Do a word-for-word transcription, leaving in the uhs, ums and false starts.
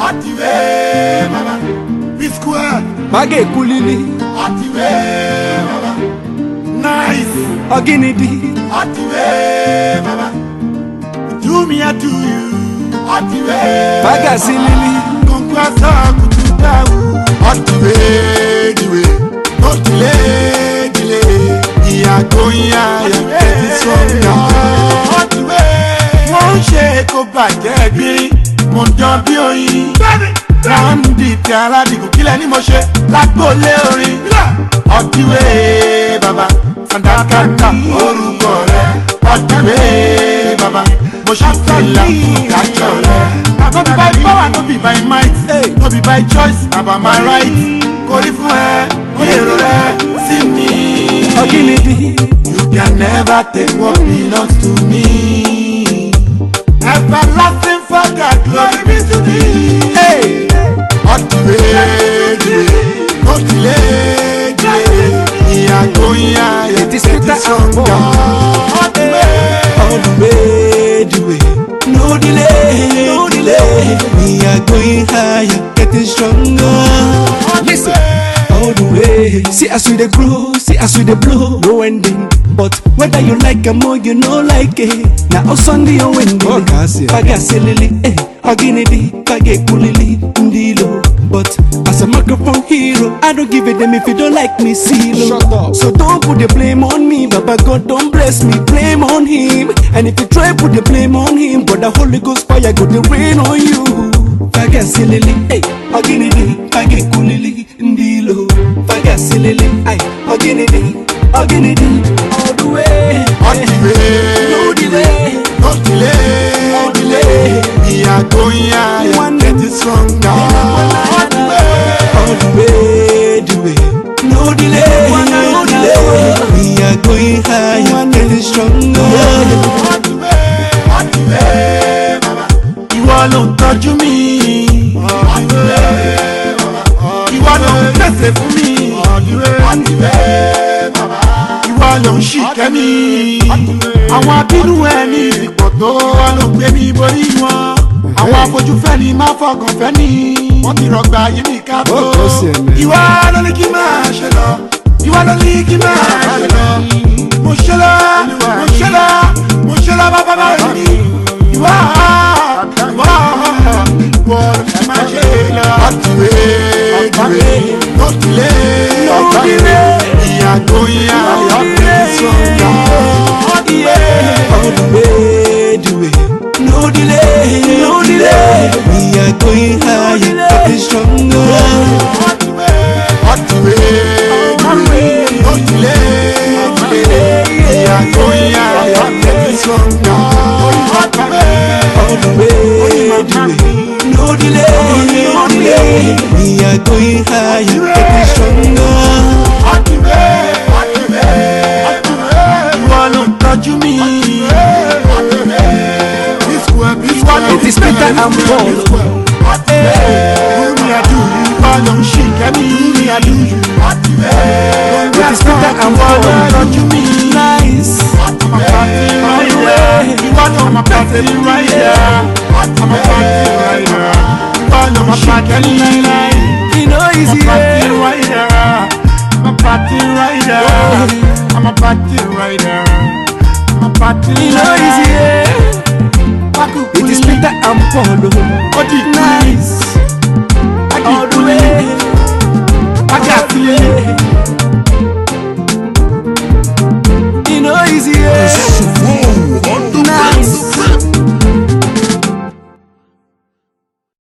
Activate, Baba. Be square. Bage kulili. Activate, Baba. Nice. Oginidi. Activate, Baba. Do me, I do you. Activate. Baga silili. Conquesta kutubau. Activate, no delay, delay. We are going higher, getting stronger. Activate. Wọ́n ṣe kó bàjẹ́ gbé. Mo jọ bí oyin. Ráńdì tí aládìgún kílẹ̀ ní mo ṣe lágbólé orin. Ọ̀dìwé bàbá Sàdákàtà orúkọ rẹ̀. Ọ̀dìwé bàbá mo ṣe fìlà kájọ rẹ̀. No be by power, no be by might, no be by choice, about my right. Kò rí fún ẹ, ó èrò rẹ sí mi. Oginidi. You can never take what belongs to me. Everlasting Father, glory be to thee. Hey, Activate, no delay, delay. We are going higher, It is better stronger. All the way, the way. No delay, no delay. We are going higher, getting stronger. Listen, all the way. See as we dey grow, see as we dey blow, no ending. But whether you like am or you no like it, now on Sunday or Wednesday, Baga silili, eh, Oginidi, Bage kulili, ndilo. But as a microphone hero, I don't give a damn if you don't like me, see. Shut up. So don't put the blame on me, Baba God don't bless me, blame on him. And if you try put the blame on him, but the Holy Ghost fire go the rain on you. Baga silili, eh, Oginidi, Bage kulili, ndilo. Baga silili, eh, Oginidi, Oginidi, all the way. Activate, No delay, no delay, all the way. we are going higher, getting stronger. All the way, the way. No delay, no delay. We are going higher, getting stronger. Activate, activate, Baba. Ìwọ ló ń tọ́jú mi. Activate, Baba. Ìwọ ló ń pèsè fún mi. Activate, Baba. Ìwọ ló ń ṣìkẹ́ mi. Àwọn abínú ẹni ìsìnkú tó wà ló gbé mi borí wọn. Àwọn afojúfẹ́ ni máa fọkàn fẹ́ ni. Wọ́n ti rọgbà yí mi ká tó. Ìwọ ló ní kí máa ṣe lọ. Ìwọ ló ní kí máa ṣe lọ. Mo ṣe lọ, mo ṣe lọ, mo ṣe lọ bá bàbá rẹ̀ mi. Ìwọ, ìwọ, ìwọ ló ní máa ṣe lọ. Activate, no delay, no delay. We are going higher, getting stronger. All the way, the way. No delay, no delay. We are going higher, getting stronger. Activate, no delay, we are going higher, getting stronger. All the way, the way. No delay, no delay. We are going higher, getting stronger. Activate, activate, ìwọ ló ń tọ́jú mi. It is Peter and Paul. Do me I do you, ìwọ ló ń ṣìkẹ́ mi. Do me I do you. It is Peter and Paul. Ìwọ ló ń tọ́jú mi. Nice. I'm a party rider. Ìwọ ló ń party rider. I'm a party rider. Ìwọ ló ń ṣìkẹ́ mi.